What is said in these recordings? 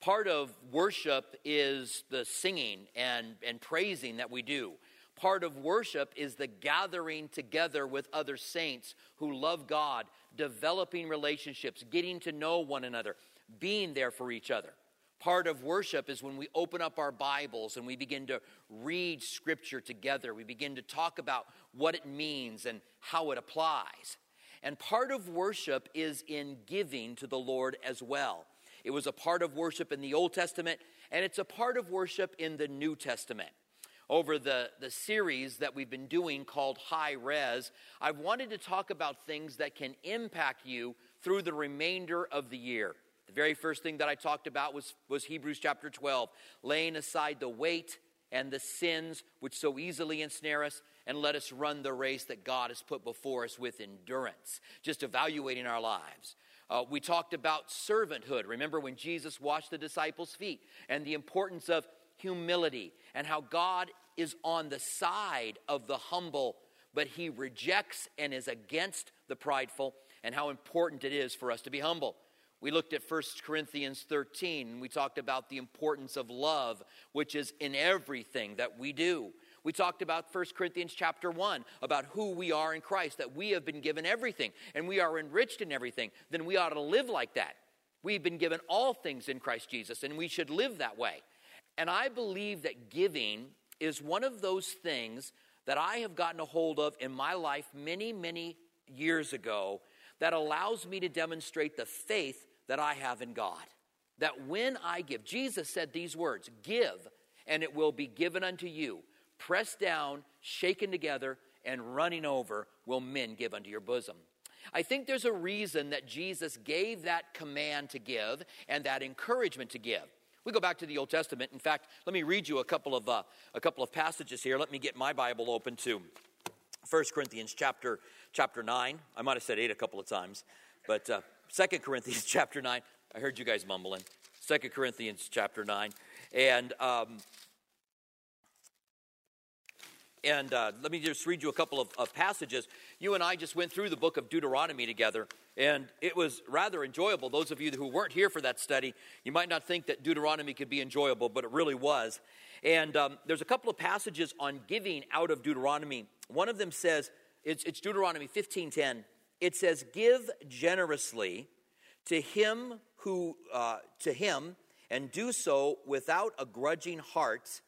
Part of worship is the singing and praising that we do. Part of worship is the gathering together with other saints who love God, developing relationships, getting to know one another, being there for each other. Part of worship is when we open up our Bibles and we begin to read Scripture together. We begin to talk about what it means and how it applies. And part of worship is in giving to the Lord as well. It was a part of worship in the Old Testament, and it's a part of worship in the New Testament. Over the series that we've been doing called High Res, I've wanted to talk about things that can impact you through the remainder of the year. The very first thing that I talked about was Hebrews chapter 12, laying aside the weight and the sins which so easily ensnare us, and let us run the race that God has put before us with endurance, just evaluating our lives. We talked about servanthood. Remember when Jesus washed the disciples' feet, and the importance of humility, and how God is on the side of the humble, but he rejects and is against the prideful, and how important it is for us to be humble. We looked at 1 Corinthians 13, and we talked about the importance of love, which is in everything that we do. We talked about 1 Corinthians chapter 1, about who we are in Christ, that we have been given everything, and we are enriched in everything. Then we ought to live like that. We've been given all things in Christ Jesus, and we should live that way. And I believe that giving is one of those things that I have gotten a hold of in my life many, many years ago that allows me to demonstrate the faith that I have in God. That when I give, Jesus said these words, "Give, and it will be given unto you. Pressed down, shaken together, and running over will men give unto your bosom." I think there's a reason that Jesus gave that command to give and that encouragement to give. We go back to the Old Testament. In fact, let me read you a couple of passages here. Let me get my Bible open to 1 Corinthians chapter 9. I might have said 8 a couple of times, but 2 Corinthians chapter 9. I heard you guys mumbling. 2 Corinthians chapter 9. And let me just read you a couple of passages. You and I just went through the book of Deuteronomy together, and it was rather enjoyable. Those of you who weren't here for that study, you might not think that Deuteronomy could be enjoyable, but it really was. And there's a couple of passages on giving out of Deuteronomy. One of them says, it's Deuteronomy 15:10. It says, "Give generously to him and do so without a grudging heart.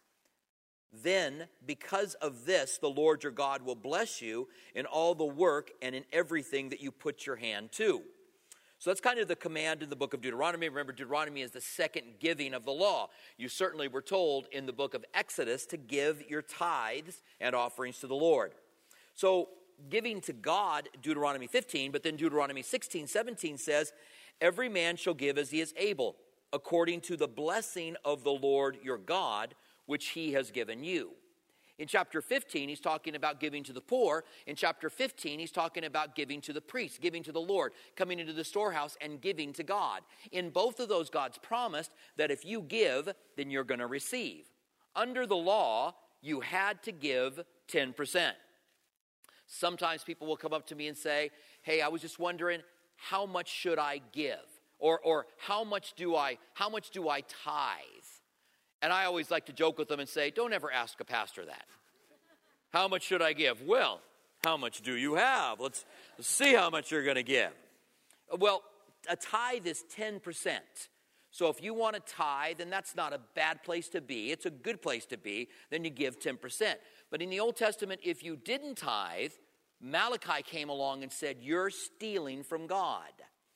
Then, because of this, the Lord your God will bless you in all the work and in everything that you put your hand to." So that's kind of the command in the book of Deuteronomy. Remember, Deuteronomy is the second giving of the law. You certainly were told in the book of Exodus to give your tithes and offerings to the Lord. So giving to God, Deuteronomy 15, but then Deuteronomy 16:17 says, "Every man shall give as he is able, according to the blessing of the Lord your God, which he has given you." In chapter 15, he's talking about giving to the poor. In chapter 15, he's talking about giving to the priest, giving to the Lord, coming into the storehouse and giving to God. In both of those, God's promised that if you give, then you're going to receive. Under the law, you had to give 10%. Sometimes people will come up to me and say, "Hey, I was just wondering, how much should I give? Or how much do I tithe?" And I always like to joke with them and say, "Don't ever ask a pastor that. How much should I give?" "Well, how much do you have? Let's see how much you're going to give." Well, a tithe is 10%. So if you want to tithe, then that's not a bad place to be. It's a good place to be. Then you give 10%. But in the Old Testament, if you didn't tithe, Malachi came along and said, "You're stealing from God."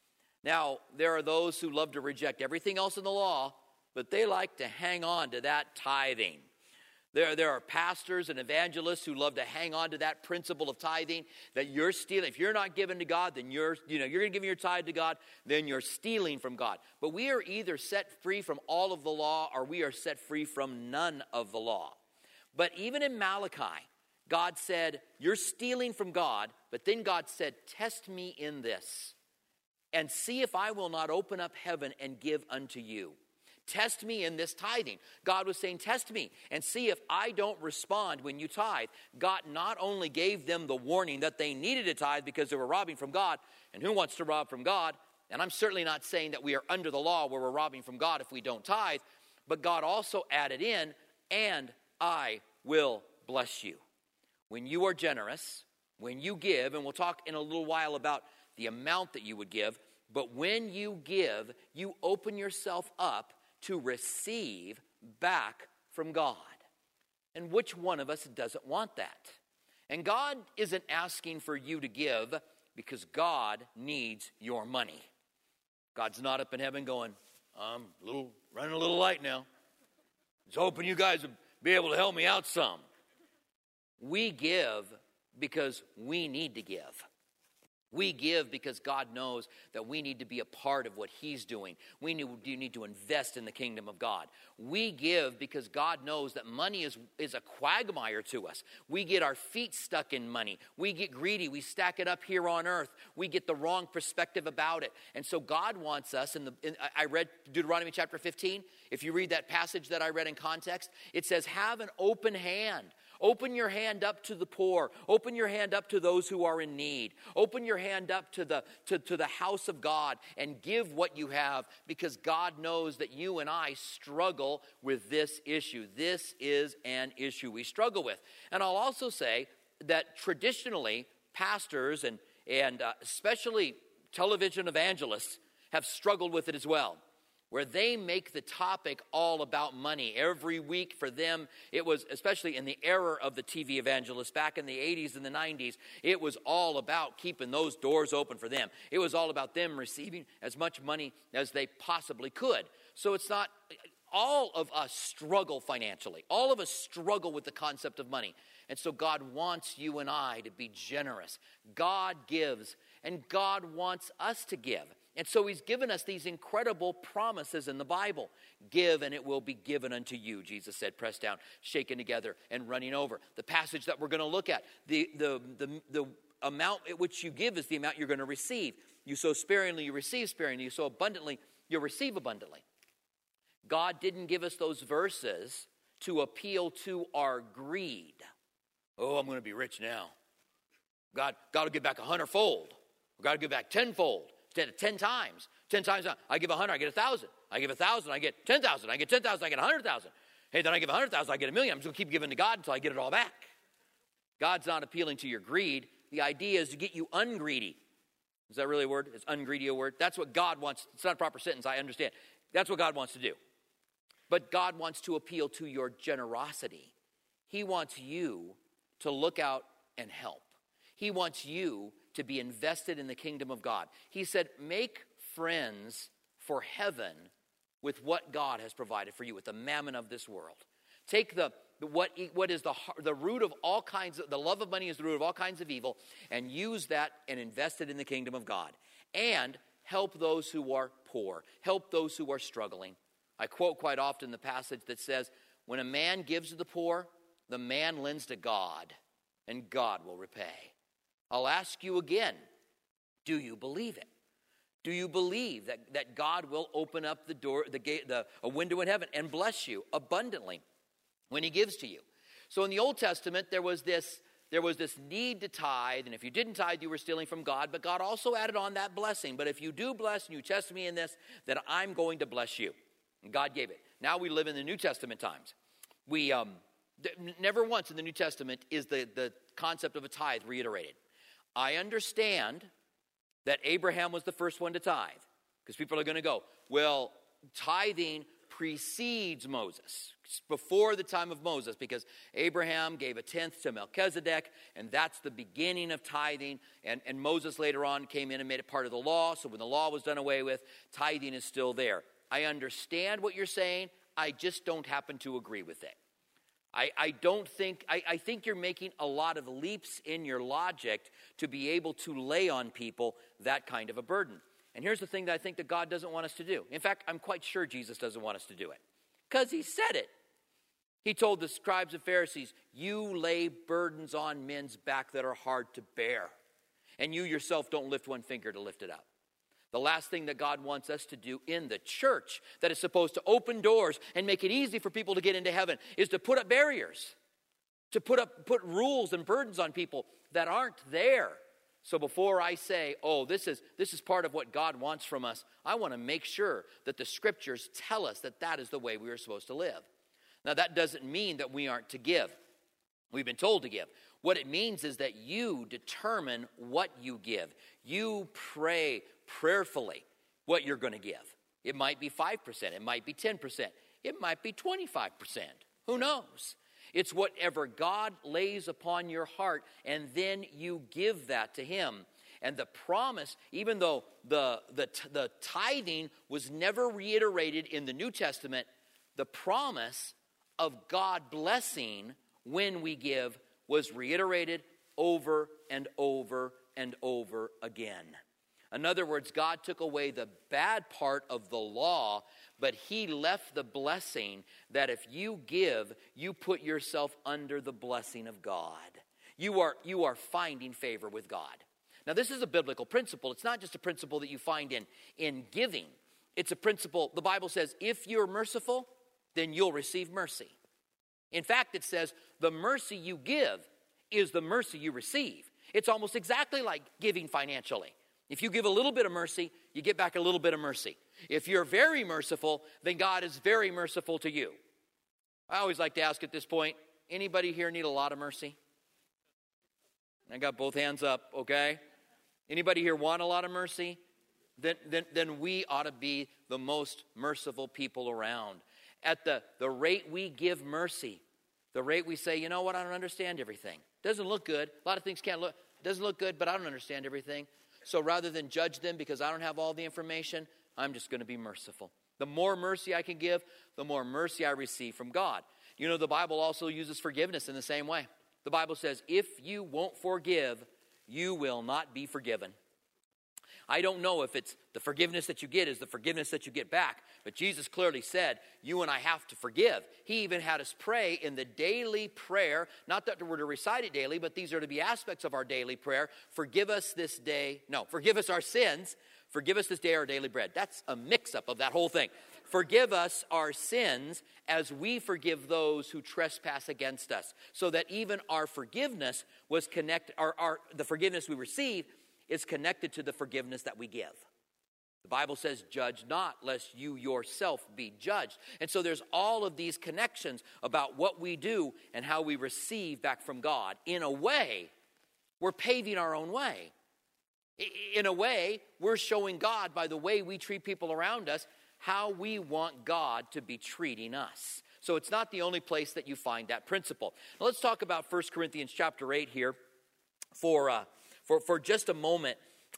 Now, there are those who love to reject everything else in the law, but they like to hang on to that tithing. There are pastors and evangelists who love to hang on to that principle of tithing, that you're stealing. If you're not giving to God, then you're going to give your tithe to God, then you're stealing from God. But we are either set free from all of the law or we are set free from none of the law. But even in Malachi, God said, "You're stealing from God," but then God said, "Test me in this and see if I will not open up heaven and give unto you. Test me in this tithing." God was saying, test me and see if I don't respond when you tithe. God not only gave them the warning that they needed to tithe because they were robbing from God, and who wants to rob from God? and I'm certainly not saying that we are under the law where we're robbing from God if we don't tithe, but God also added in, and I will bless you. When you are generous, when you give, and we'll talk in a little while about the amount that you would give, but when you give, you open yourself up to receive back from God. And which one of us doesn't want that? And God isn't asking for you to give because God needs your money. God's not up in heaven going, I'm running a little light now. Just hoping you guys will be able to help me out some. We give because we need to give. We give because God knows that we need to be a part of what He's doing. We need to invest in the kingdom of God. We give because God knows that money is a quagmire to us. We get our feet stuck in money. We get greedy. We stack it up here on earth. We get the wrong perspective about it. And so God wants us, I read Deuteronomy chapter 15. If you read that passage that I read in context, it says, have an open hand. Open your hand up to the poor. Open your hand up to those who are in need. Open your hand up to the house of God and give what you have, because God knows that you and I struggle with this issue. This is an issue we struggle with. And I'll also say that traditionally, pastors and especially television evangelists have struggled with it as well, where they make the topic all about money. Every week for them, it was, especially in the era of the TV evangelists back in the 80s and the 90s, it was all about keeping those doors open for them. It was all about them receiving as much money as they possibly could. So it's not, all of us struggle financially. All of us struggle with the concept of money. And so God wants you and I to be generous. God gives, and God wants us to give. And so He's given us these incredible promises in the Bible. Give, and it will be given unto you, Jesus said, pressed down, shaken together, and running over. The passage that we're going to look at, the amount at which you give is the amount you're going to receive. You sow sparingly, you receive sparingly. You sow abundantly, you receive abundantly. God didn't give us those verses to appeal to our greed. Oh, I'm going to be rich now. God will give back 100-fold. God will give back 10-fold. 10 times. 10 times, I give 100, I get 1,000. I give 1,000, I get 10,000. I get 10,000, I get 100,000. Hey, then I give 100,000, I get 1,000,000. I'm just going to keep giving to God until I get it all back. God's not appealing to your greed. The idea is to get you ungreedy. Is that really a word? Is ungreedy a word? That's what God wants. It's not a proper sentence, I understand. That's what God wants to do. But God wants to appeal to your generosity. He wants you to look out and help. He wants you to be invested in the kingdom of God. He said, make friends for heaven with what God has provided for you, with the mammon of this world. Take what is the root of all kinds of, the love of money is the root of all kinds of evil, and use that and invest it in the kingdom of God. And help those who are poor. Help those who are struggling. I quote quite often the passage that says, when a man gives to the poor, the man lends to God, and God will repay. I'll ask you again, do you believe it? Do you believe that God will open up the door, a window in heaven and bless you abundantly when He gives to you? So in the Old Testament, there was this need to tithe, and if you didn't tithe, you were stealing from God, but God also added on that blessing. But if you do bless and you test me in this, then I'm going to bless you. And God gave it. Now we live in the New Testament times. Never once in the New Testament is the concept of a tithe reiterated. I understand that Abraham was the first one to tithe, because people are going to go, well, tithing precedes Moses. It's before the time of Moses, because Abraham gave a tenth to Melchizedek, and that's the beginning of tithing, and Moses later on came in and made it part of the law, so when the law was done away with, tithing is still there. I understand what you're saying, I just don't happen to agree with it. I think you're making a lot of leaps in your logic to be able to lay on people that kind of a burden. And here's the thing that I think that God doesn't want us to do. In fact, I'm quite sure Jesus doesn't want us to do it, because He said it. He told the scribes and Pharisees, you lay burdens on men's back that are hard to bear, and you yourself don't lift one finger to lift it up. The last thing that God wants us to do in the church that is supposed to open doors and make it easy for people to get into heaven is to put up barriers, to put rules and burdens on people that aren't there. So before I say, oh, this is part of what God wants from us, I want to make sure that the Scriptures tell us that that is the way we are supposed to live. Now, that doesn't mean that we aren't to give. We've been told to give. What it means is that you determine what you give. You pray prayerfully what you're going to give. It might be 5%. It might be 10%. It might be 25%. Who knows? It's whatever God lays upon your heart, and then you give that to him. And the promise, even though the tithing was never reiterated in the New Testament, the promise of God blessing when we give was reiterated over and over and over again. In other words, God took away the bad part of the law, but he left the blessing that if you give, you put yourself under the blessing of God. You are finding favor with God. Now, this is a biblical principle. It's not just a principle that you find in giving. It's a principle, the Bible says, if you're merciful, then you'll receive mercy. In fact, it says the mercy you give is the mercy you receive. It's almost exactly like giving financially. If you give a little bit of mercy, you get back a little bit of mercy. If you're very merciful, then God is very merciful to you. I always like to ask at this point, anybody here need a lot of mercy? I got both hands up, okay? Anybody here want a lot of mercy? Then we ought to be the most merciful people around. At the rate we give mercy, the rate we say, you know what, I don't understand everything. Doesn't look good. A lot of things doesn't look good, but I don't understand everything. So rather than judge them because I don't have all the information, I'm just going to be merciful. The more mercy I can give, the more mercy I receive from God. You know, the Bible also uses forgiveness in the same way. The Bible says, if you won't forgive, you will not be forgiven. I don't know if it's the forgiveness that you get is the forgiveness that you get back, but Jesus clearly said, you and I have to forgive. He even had us pray in the daily prayer, not that we're to recite it daily, but these are to be aspects of our daily prayer. Forgive us our sins. Forgive us this day our daily bread. That's a mix-up of that whole thing. Forgive us our sins as we forgive those who trespass against us, so that even our forgiveness was connected, the forgiveness we receive is connected to the forgiveness that we give. The Bible says, judge not, lest you yourself be judged. And so there's all of these connections about what we do and how we receive back from God. In a way, we're paving our own way. In a way, we're showing God by the way we treat people around us how we want God to be treating us. So it's not the only place that you find that principle. Now let's talk about 1 Corinthians chapter 8 here for just a moment.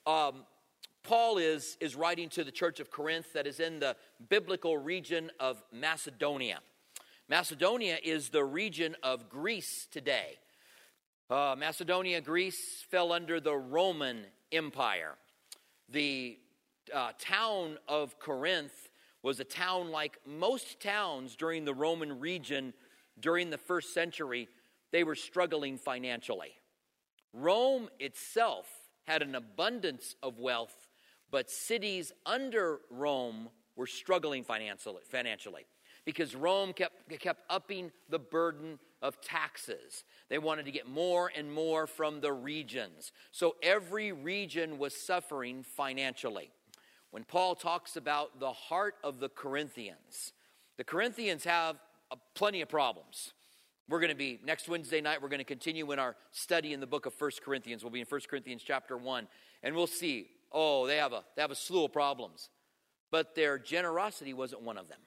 Paul is writing to the church of Corinth that is in the biblical region of Macedonia. Macedonia is the region of Greece today. Macedonia, Greece, fell under the Roman Empire. The town of Corinth was a town like most towns during the Roman region during the first century. They were struggling financially. Rome itself had an abundance of wealth, but cities under Rome were struggling financially because Rome kept upping the burden of taxes. They wanted to get more and more from the regions. So every region was suffering financially. When Paul talks about the heart of the Corinthians have plenty of problems. We're going to be, next Wednesday night, we're going to continue in our study in the book of 1 Corinthians. We'll be in 1 Corinthians chapter 1. And we'll see, they have a slew of problems. But their generosity wasn't one of them.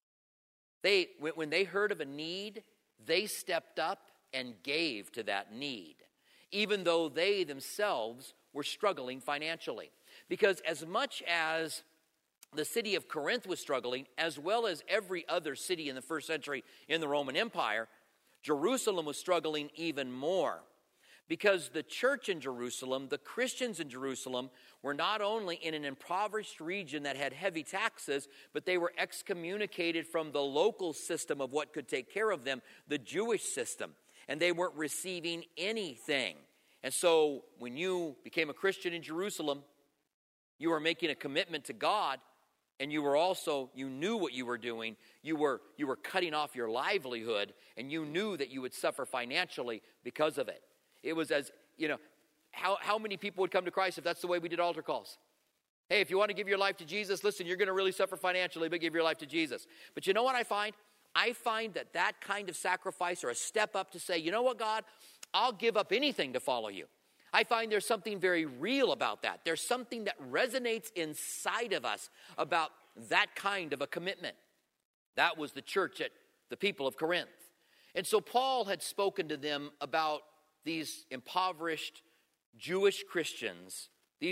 When they heard of a need, they stepped up and gave to that need, even though they themselves were struggling financially. Because as much as the city of Corinth was struggling, as well as every other city in the first century in the Roman Empire, Jerusalem was struggling even more. Because the church in Jerusalem, the Christians in Jerusalem, were not only in an impoverished region that had heavy taxes, but they were excommunicated from the local system of what could take care of them, the Jewish system. And they weren't receiving anything. And so when you became a Christian in Jerusalem, you were making a commitment to God, and you knew what you were doing. You were cutting off your livelihood, and you knew that you would suffer financially because of it. It was how many people would come to Christ if that's the way we did altar calls? Hey, if you want to give your life to Jesus, listen, you're going to really suffer financially, but give your life to Jesus. But you know what I find? I find that kind of sacrifice, or a step up to say, you know what, God, I'll give up anything to follow you. I find there's something very real about that. There's something that resonates inside of us about that kind of a commitment. That was the church at the people of Corinth. And so Paul had spoken to them about these impoverished Jewish Christians.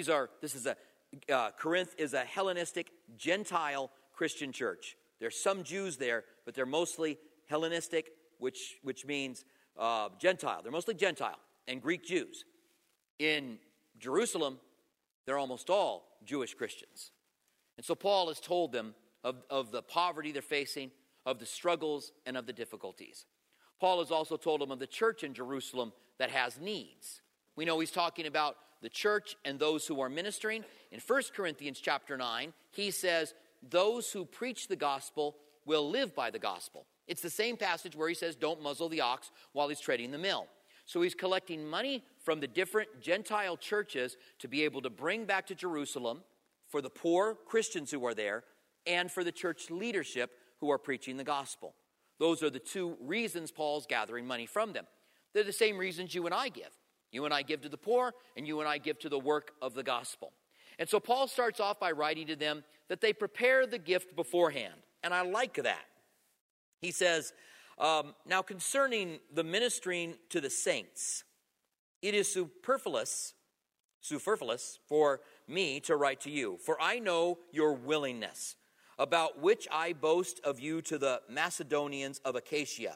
Corinth is a Hellenistic, Gentile Christian church. There's some Jews there, but they're mostly Hellenistic, which means Gentile. They're mostly Gentile and Greek Jews. In Jerusalem, they're almost all Jewish Christians. And so Paul has told them of the poverty they're facing, of the struggles, and of the difficulties. Paul has also told them of the church in Jerusalem that has needs. We know he's talking about the church and those who are ministering. In 1 Corinthians chapter 9, he says, those who preach the gospel will live by the gospel. It's the same passage where he says, don't muzzle the ox while he's treading the mill. So he's collecting money from the different Gentile churches to be able to bring back to Jerusalem for the poor Christians who are there and for the church leadership who are preaching the gospel. Those are the two reasons Paul's gathering money from them. They're the same reasons you and I give. You and I give to the poor, and you and I give to the work of the gospel. And so Paul starts off by writing to them that they prepare the gift beforehand. And I like that. He says, now concerning the ministering to the saints, it is superfluous for me to write to you, for I know your willingness, about which I boast of you to the Macedonians of Achaia.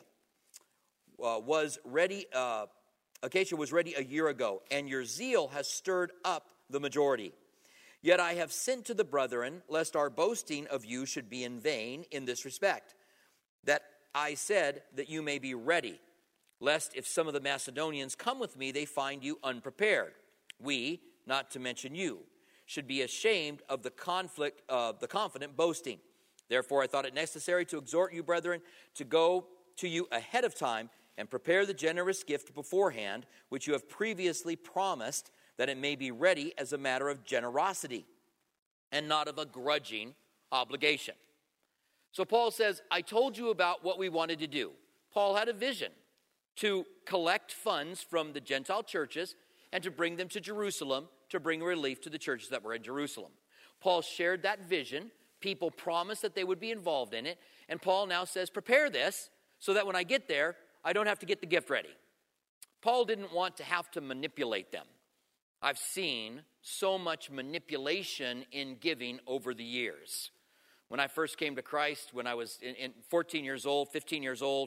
Achaia was ready a year ago, and your zeal has stirred up the majority. Yet I have sent to the brethren, lest our boasting of you should be in vain in this respect, that I said that you may be ready, lest if some of the Macedonians come with me, they find you unprepared. We, not to mention you, should be ashamed of the confident boasting. Therefore I thought it necessary to exhort you, brethren, to go to you ahead of time and prepare the generous gift beforehand, which you have previously promised, that it may be ready as a matter of generosity and not of a grudging obligation. So Paul says, I told you about what we wanted to do. Paul had a vision to collect funds from the Gentile churches and to bring them to Jerusalem to bring relief to the churches that were in Jerusalem. Paul shared that vision. People promised that they would be involved in it. And Paul now says, prepare this so that when I get there, I don't have to get the gift ready. Paul didn't want to have to manipulate them. I've seen so much manipulation in giving over the years. When I first came to Christ, when I was 14 years old, 15 years old,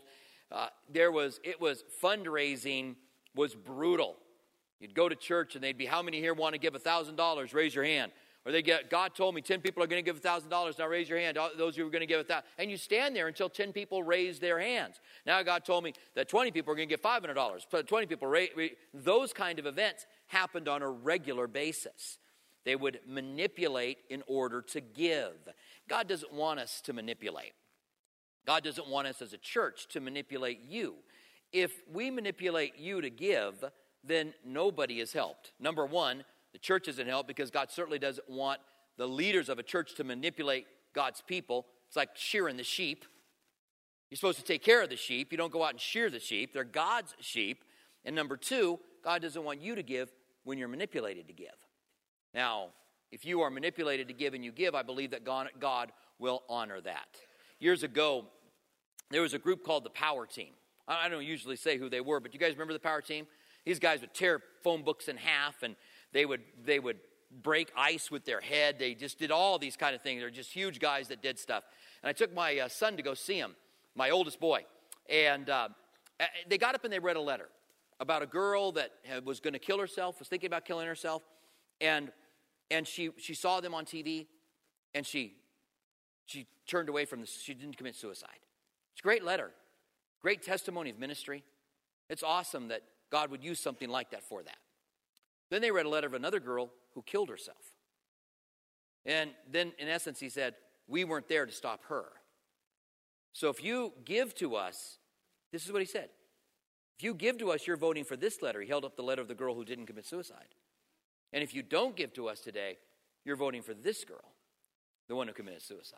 fundraising was brutal. You'd go to church and they'd be, how many here want to give $1,000? Raise your hand. Or God told me 10 people are going to give $1,000. Now raise your hand. Those of you who are going to give $1,000. And you stand there until 10 people raise their hands. Now God told me that 20 people are going to give $500. 20 people those kind of events happened on a regular basis. They would manipulate in order to give. God doesn't want us to manipulate. God doesn't want us as a church to manipulate you. If we manipulate you to give, then nobody is helped. Number one, the church isn't helped because God certainly doesn't want the leaders of a church to manipulate God's people. It's like shearing the sheep. You're supposed to take care of the sheep. You don't go out and shear the sheep. They're God's sheep. And number two, God doesn't want you to give when you're manipulated to give. Now, if you are manipulated to give and you give, I believe that God will honor that. Years ago, there was a group called the Power Team. I don't usually say who they were, but you guys remember the Power Team? These guys would tear phone books in half, and they would break ice with their head. They just did all these kind of things. They're just huge guys that did stuff. And I took my son to go see him, my oldest boy. And they got up and they read a letter about a girl that was going to kill herself, was thinking about killing herself. And she saw them on TV, and she turned away from this. She didn't commit suicide. It's a great letter, great testimony of ministry. It's awesome that God would use something like that for that. Then they read a letter of another girl who killed herself. And then, in essence, he said, we weren't there to stop her. So if you give to us, this is what he said, If you give to us, you're voting for this letter. He held up the letter of the girl who didn't commit suicide. And if you don't give to us today, you're voting for this girl, the one who committed suicide.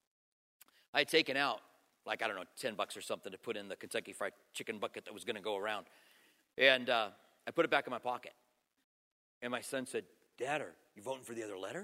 I had taken out, like, I don't know, $10 or something to put in the Kentucky Fried Chicken bucket that was going to go around. And I put it back in my pocket. And my son said, Dad, are you voting for the other letter?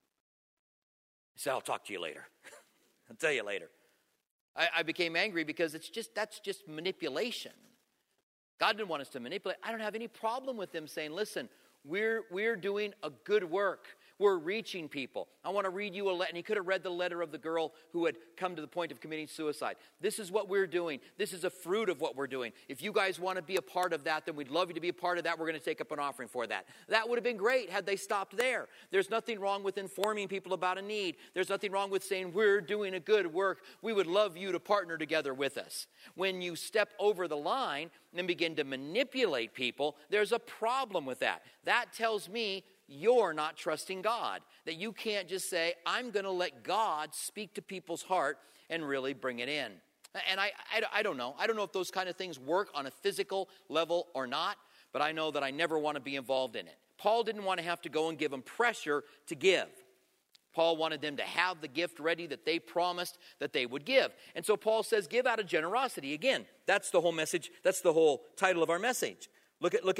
I said, I'll talk to you later. I'll tell you later. I became angry because that's just manipulation. God didn't want us to manipulate. I don't have any problem with them saying, listen, we're doing a good work. We're reaching people. I want to read you a letter. And he could have read the letter of the girl who had come to the point of committing suicide. This is what we're doing. This is a fruit of what we're doing. If you guys want to be a part of that, then we'd love you to be a part of that. We're going to take up an offering for that. That would have been great had they stopped there. There's nothing wrong with informing people about a need. There's nothing wrong with saying we're doing a good work. We would love you to partner together with us. When you step over the line and begin to manipulate people, there's a problem with that. That tells me you're not trusting God. That you can't just say, I'm going to let God speak to people's heart and really bring it in. And I don't know. I don't know if those kind of things work on a physical level or not, but I know that I never want to be involved in it. Paul didn't want to have to go and give them pressure to give. Paul wanted them to have the gift ready that they promised that they would give. And so Paul says, give out of generosity. Again, that's the whole message. That's the whole title of our message. Look at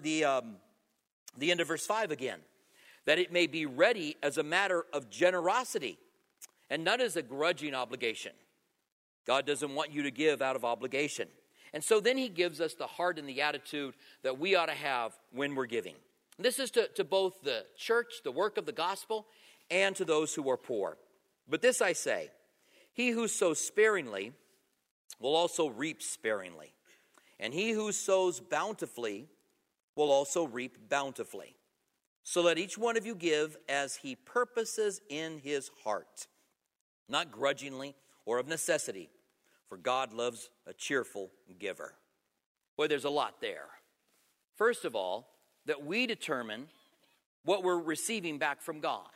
the end of verse 5 again. That it may be ready as a matter of generosity and not as a grudging obligation. God doesn't want you to give out of obligation. And so then he gives us the heart and the attitude that we ought to have when we're giving. This is to both the church, the work of the gospel, and to those who are poor. But this I say, he who sows sparingly will also reap sparingly. And he who sows bountifully will also reap bountifully. So let each one of you give as he purposes in his heart, not grudgingly or of necessity, for God loves a cheerful giver. Boy, there's a lot there. First of all, that we determine what we're receiving back from God.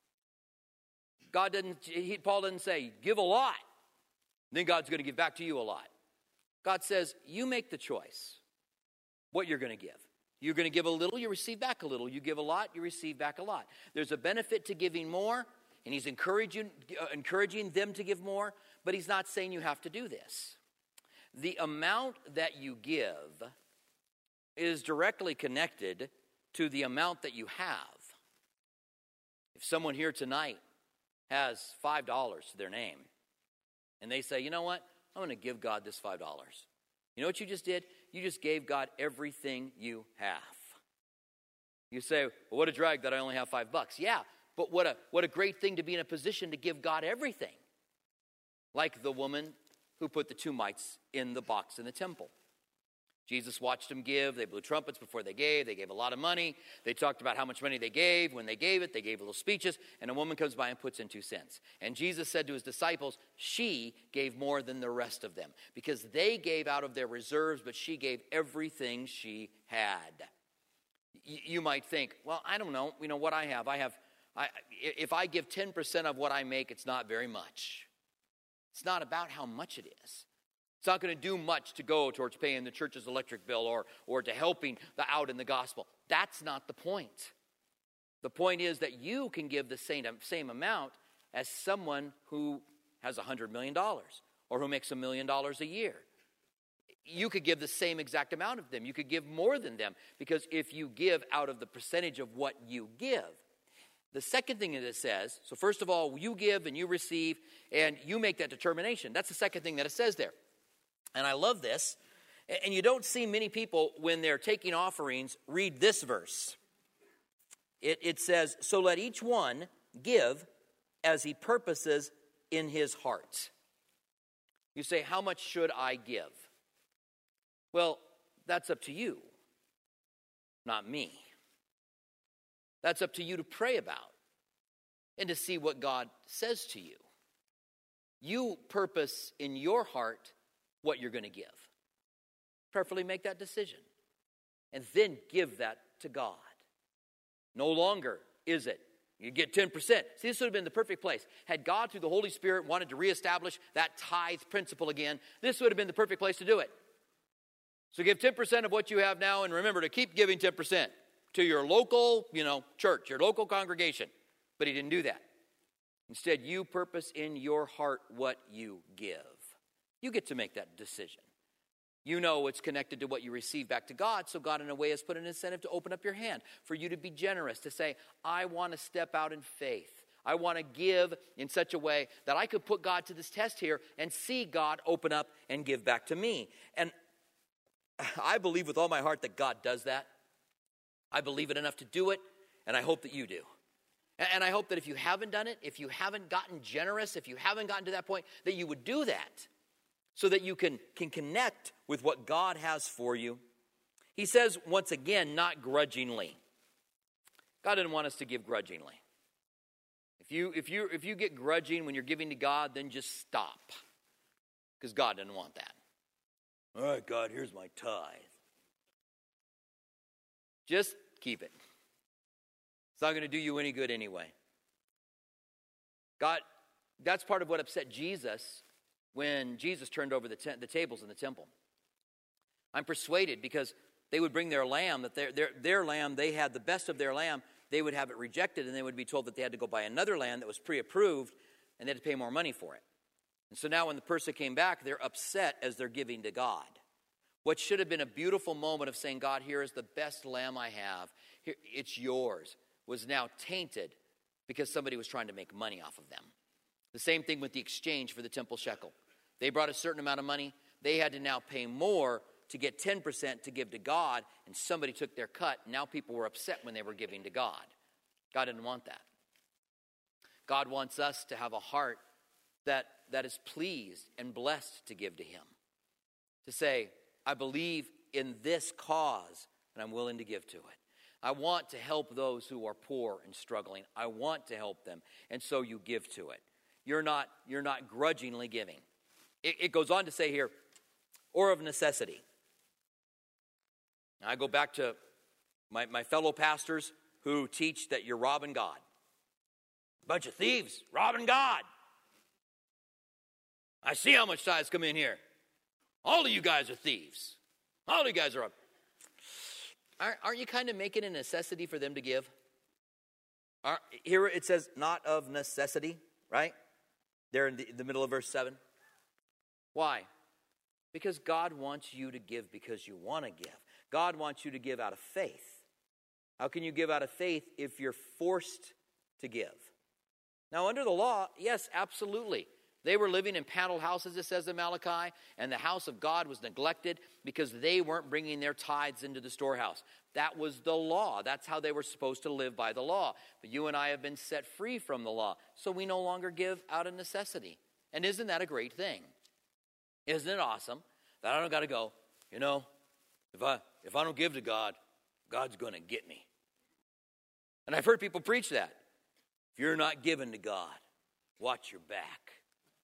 Paul doesn't say, give a lot, then God's going to give back to you a lot. God says, you make the choice what you're going to give. You're going to give a little, you receive back a little. You give a lot, you receive back a lot. There's a benefit to giving more, and he's encouraging them to give more, but he's not saying you have to do this. The amount that you give is directly connected to the amount that you have. If someone here tonight has $5 to their name, and they say, you know what, I'm going to give God this $5. You know what you just did? You just gave God everything you have. You say, well, what a drag that I only have $5. Yeah, but what a great thing to be in a position to give God everything. Like the woman who put the 2 mites in the box in the temple. Jesus watched them give. They blew trumpets before they gave. They gave a lot of money. They talked about how much money they gave. When they gave it, they gave little speeches. And a woman comes by and puts in 2 cents. And Jesus said to his disciples, she gave more than the rest of them. Because they gave out of their reserves, but she gave everything she had. You might think, well, I don't know. You know what I have? If I give 10% of what I make, it's not very much. It's not about how much it is. It's not going to do much to go towards paying the church's electric bill or to helping the out in the gospel. That's not the point. The point is that you can give the same amount as someone who has $100 million or who makes $1 million a year. You could give the same exact amount of them. You could give more than them because if you give out of the percentage of what you give. The second thing that it says, so first of all, you give and you receive and you make that determination. That's the second thing that it says there. And I love this. And you don't see many people, when they're taking offerings, read this verse. It says, so let each one give as he purposes in his heart. You say, how much should I give? Well, that's up to you, not me. That's up to you to pray about and to see what God says to you. You purpose in your heart what you're going to give. Prayerfully make that decision. And then give that to God. No longer is it, you get 10%. See, this would have been the perfect place. Had God, through the Holy Spirit, wanted to reestablish that tithe principle again, this would have been the perfect place to do it. So give 10% of what you have now, and remember to keep giving 10% to your local, church, your local congregation. But he didn't do that. Instead, you purpose in your heart what you give. You get to make that decision. You know it's connected to what you receive back to God, so God in a way has put an incentive to open up your hand, for you to be generous, to say, I want to step out in faith. I want to give in such a way that I could put God to this test here and see God open up and give back to me. And I believe with all my heart that God does that. I believe it enough to do it, and I hope that you do. And I hope that if you haven't done it, if you haven't gotten generous, if you haven't gotten to that point, that you would do that so that you can connect with what God has for you. He says, once again, not grudgingly. God didn't want us to give grudgingly. If you get grudging when you're giving to God, then just stop, because God didn't want that. All right, God, here's my tithe. Just keep it. It's not going to do you any good anyway. God, that's part of what upset Jesus when Jesus turned over the tables in the temple. I'm persuaded because they would bring their lamb, that their lamb, they had the best of their lamb, they would have it rejected, and they would be told that they had to go buy another lamb that was pre-approved, and they had to pay more money for it. And so now when the person came back, they're upset as they're giving to God. What should have been a beautiful moment of saying, God, here is the best lamb I have, here, it's yours, was now tainted because somebody was trying to make money off of them. The same thing with the exchange for the temple shekel. They brought a certain amount of money. They had to now pay more to get 10% to give to God, and somebody took their cut. Now people were upset when they were giving to God. God didn't want that. God wants us to have a heart that is pleased and blessed to give to him. To say, I believe in this cause, and I'm willing to give to it. I want to help those who are poor and struggling. I want to help them, and so you give to it. You're not grudgingly giving. It goes on to say here, or of necessity. Now, I go back to my fellow pastors who teach that you're robbing God. Bunch of thieves, robbing God. I see how much tithes come in here. All of you guys are thieves. All of you guys are up. Aren't you kind of making a necessity for them to give? Here it says, not of necessity, right? There in the middle of verse 7. Why? Because God wants you to give because you want to give. God wants you to give out of faith. How can you give out of faith if you're forced to give? Now, under the law, yes, absolutely. They were living in paneled houses, it says in Malachi, and the house of God was neglected because they weren't bringing their tithes into the storehouse. That was the law. That's how they were supposed to live by the law. But you and I have been set free from the law, so we no longer give out of necessity. And isn't that a great thing? Isn't it awesome that I don't got to go, if I don't give to God, God's going to get me. And I've heard people preach that. If you're not giving to God, watch your back.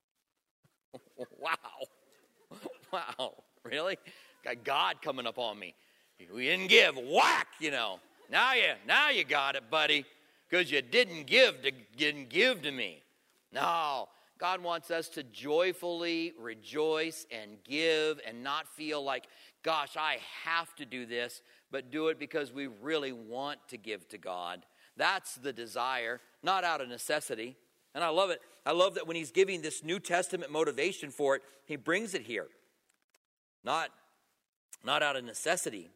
Wow, really? Got God coming up on me. We didn't give, whack, Now you got it, buddy, because you didn't give to me. No, God wants us to joyfully rejoice and give and not feel like, gosh, I have to do this, but do it because we really want to give to God. That's the desire, not out of necessity. And I love it. I love that when he's giving this New Testament motivation for it, he brings it here. Not out of necessity.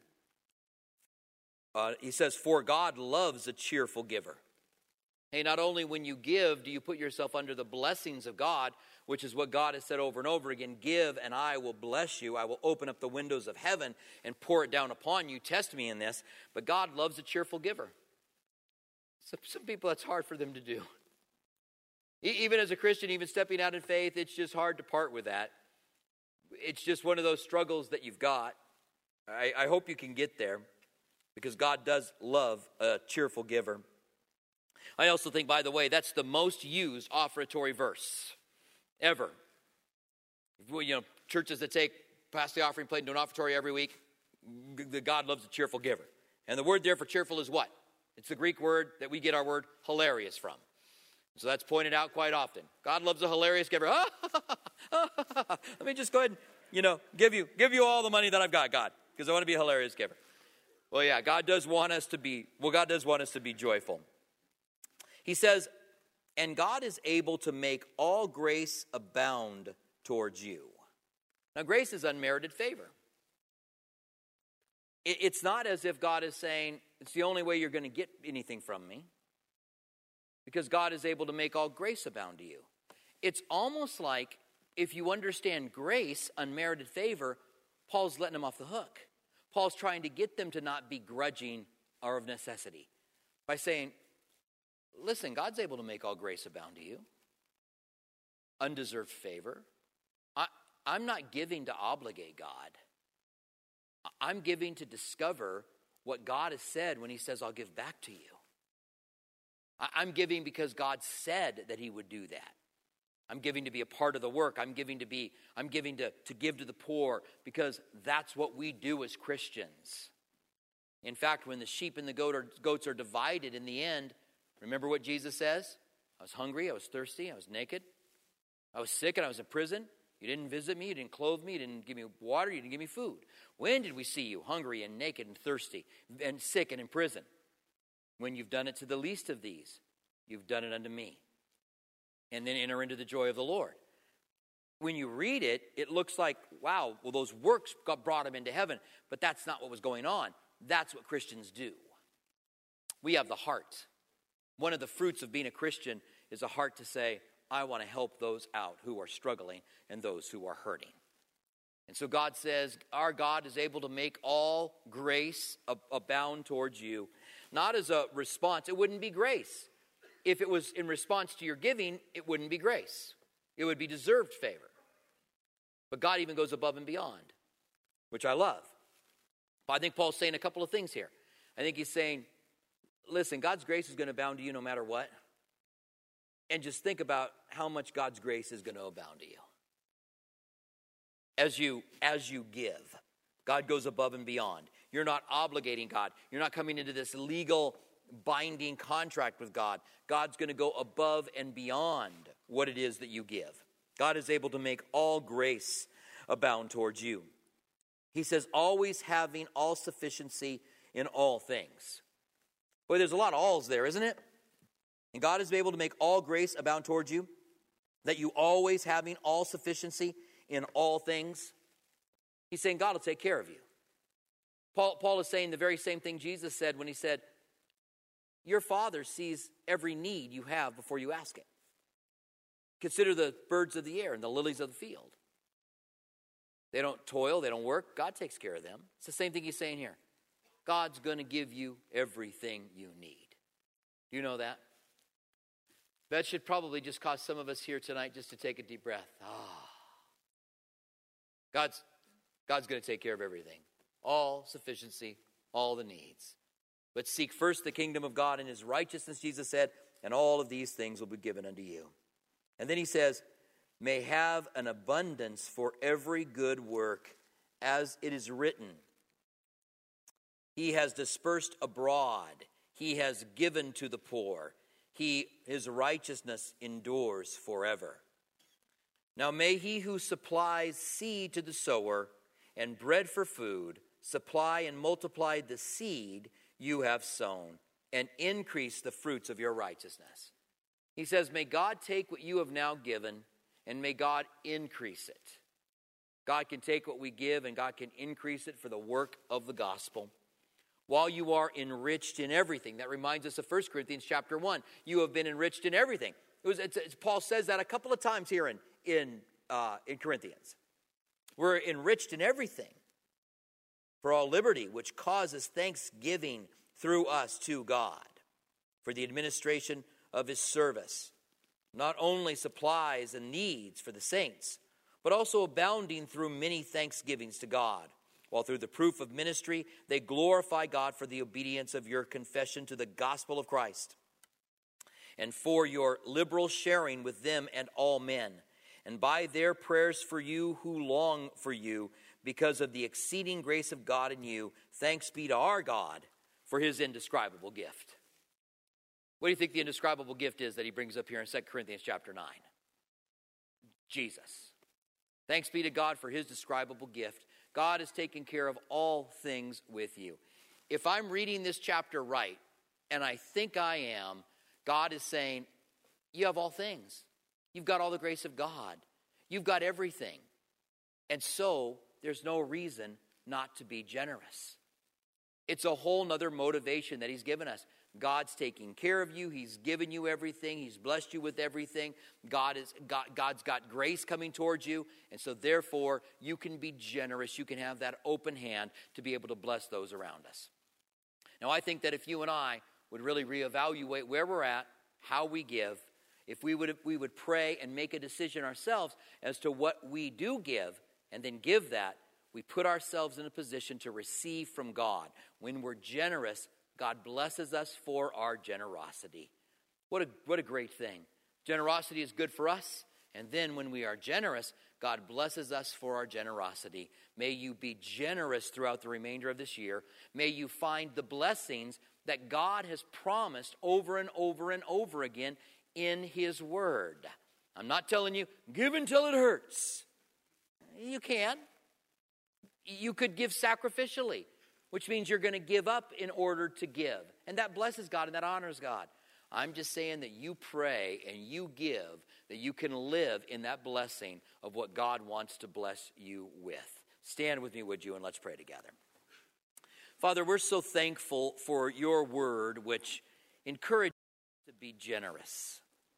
He says, for God loves a cheerful giver. Hey, not only when you give do you put yourself under the blessings of God, which is what God has said over and over again, give and I will bless you. I will open up the windows of heaven and pour it down upon you. Test me in this. But God loves a cheerful giver. Some people, that's hard for them to do. Even as a Christian, even stepping out in faith, it's just hard to part with that. It's just one of those struggles that you've got. I hope you can get there because God does love a cheerful giver. I also think, by the way, that's the most used offertory verse ever. Churches that pass the offering plate and do an offertory every week, God loves a cheerful giver. And the word there for cheerful is what? It's the Greek word that we get our word hilarious from. So that's pointed out quite often. God loves a hilarious giver. Let me just go ahead and, give you all the money that I've got, God. because I want to be a hilarious giver. Well, yeah, God does want us to be joyful. He says, and God is able to make all grace abound towards you. Now, grace is unmerited favor. It's not as if God is saying, it's the only way you're going to get anything from me, because God is able to make all grace abound to you. It's almost like if you understand grace, unmerited favor, Paul's letting them off the hook. Paul's trying to get them to not be grudging or of necessity by saying, listen, God's able to make all grace abound to you. Undeserved favor. I'm not giving to obligate God. I'm giving to discover what God has said when he says, I'll give back to you. I'm giving because God said that he would do that. I'm giving to be a part of the work. I'm giving to give to the poor, because that's what we do as Christians. In fact, when the sheep and the goats are divided in the end, remember what Jesus says? I was hungry, I was thirsty, I was naked, I was sick, and I was in prison. You didn't visit me, you didn't clothe me, you didn't give me water, you didn't give me food. When did we see you hungry and naked and thirsty and sick and in prison? When you've done it to the least of these, you've done it unto me. And then enter into the joy of the Lord. When you read it, it looks like, wow, well, those works brought him into heaven. But that's not what was going on. That's what Christians do. We have the heart. One of the fruits of being a Christian is a heart to say, I want to help those out who are struggling and those who are hurting. And so God says, our God is able to make all grace abound towards you. Not as a response. It wouldn't be grace. If it was in response to your giving, it wouldn't be grace. It would be deserved favor. But God even goes above and beyond, which I love. But I think Paul's saying a couple of things here. I think he's saying, listen, God's grace is going to abound to you no matter what. And just think about how much God's grace is going to abound to you. As you give, God goes above and beyond. You're not obligating God. You're not coming into this legal binding contract with God. God's going to go above and beyond what it is that you give. God is able to make all grace abound towards you. He says, always having all sufficiency in all things. Boy, there's a lot of alls there, isn't it? And God is able to make all grace abound towards you, that you always having all sufficiency in all things. He's saying God will take care of you. Paul is saying the very same thing Jesus said when he said, your Father sees every need you have before you ask it. Consider the birds of the air and the lilies of the field. They don't toil, they don't work. God takes care of them. It's the same thing he's saying here. God's going to give you everything you need. Do you know that? That should probably just cause some of us here tonight just to take a deep breath. God's going to take care of everything. All sufficiency, all the needs. But seek first the kingdom of God and his righteousness, Jesus said, and all of these things will be given unto you. And then he says, may have an abundance for every good work, as it is written. He has dispersed abroad. He has given to the poor. His righteousness endures forever. Now may he who supplies seed to the sower and bread for food supply and multiply the seed you have sown and increase the fruits of your righteousness. He says, may God take what you have now given and may God increase it. God can take what we give and God can increase it for the work of the gospel. While you are enriched in everything. That reminds us of 1 Corinthians chapter 1. You have been enriched in everything. Paul says that a couple of times here in Corinthians. We're enriched in everything for all liberty, which causes thanksgiving through us to God for the administration of his service. Not only supplies and needs for the saints, but also abounding through many thanksgivings to God. While through the proof of ministry, they glorify God for the obedience of your confession to the gospel of Christ, and for your liberal sharing with them and all men, and by their prayers for you who long for you, because of the exceeding grace of God in you, thanks be to our God for his indescribable gift. What do you think the indescribable gift is that he brings up here in 2 Corinthians chapter 9? Jesus. Thanks be to God for his indescribable gift. God has taken care of all things with you. If I'm reading this chapter right, and I think I am, God is saying, you have all things. You've got all the grace of God. You've got everything. And so there's no reason not to be generous. It's a whole nother motivation that he's given us. God's taking care of you. He's given you everything. He's blessed you with everything. God's got grace coming towards you. And so therefore, you can be generous. You can have that open hand to be able to bless those around us. Now, I think that if you and I would really reevaluate where we're at, how we give, if we would pray and make a decision ourselves as to what we do give, and then give that, we put ourselves in a position to receive from God. When we're generous, God blesses us for our generosity. What a great thing. Generosity is good for us. And then when we are generous, God blesses us for our generosity. May you be generous throughout the remainder of this year. May you find the blessings that God has promised over and over and over again in his word. I'm not telling you, give until it hurts. You can. You could give sacrificially, which means you're going to give up in order to give. And that blesses God and that honors God. I'm just saying that you pray and you give, that you can live in that blessing of what God wants to bless you with. Stand with me, would you, and let's pray together. Father, we're so thankful for your word, which encourages us to be generous.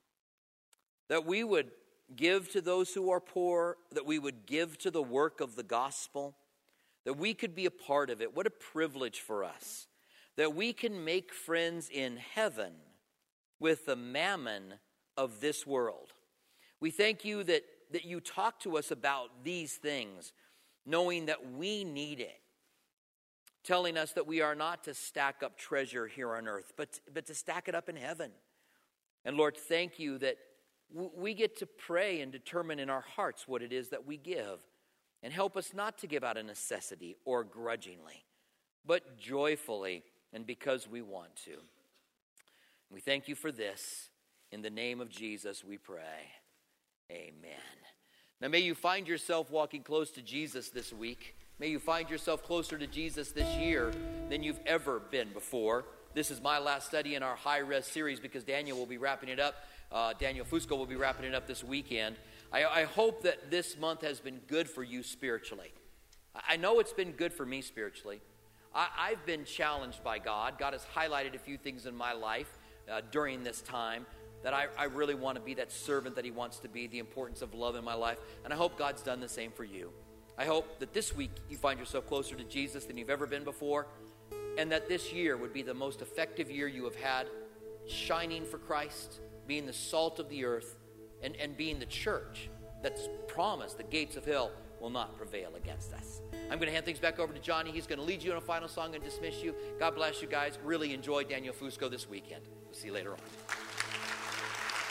That we would give to those who are poor, that we would give to the work of the gospel, that we could be a part of it. What a privilege for us, that we can make friends in heaven with the mammon of this world. We thank you that you talk to us about these things, knowing that we need it, telling us that we are not to stack up treasure here on earth, but to stack it up in heaven. And Lord, thank you that we get to pray and determine in our hearts what it is that we give. And help us not to give out of necessity or grudgingly, but joyfully and because we want to. We thank you for this. In the name of Jesus we pray. Amen. Now may you find yourself walking close to Jesus this week. May you find yourself closer to Jesus this year than you've ever been before. This is my last study in our high-res series because Daniel will be wrapping it up. Daniel Fusco will be wrapping it up this weekend. I hope that this month has been good for you spiritually. I know it's been good for me spiritually. I've been challenged by God. God has highlighted a few things in my life during this time that I really want to be that servant that he wants to be, the importance of love in my life. And I hope God's done the same for you. I hope that this week you find yourself closer to Jesus than you've ever been before, and that this year would be the most effective year you have had, shining for Christ, being the salt of the earth, and being the church that's promised the gates of hell will not prevail against us. I'm going to hand things back over to Johnny. He's going to lead you in a final song and dismiss you. God bless you guys. Really enjoy Daniel Fusco this weekend. We'll see you later on.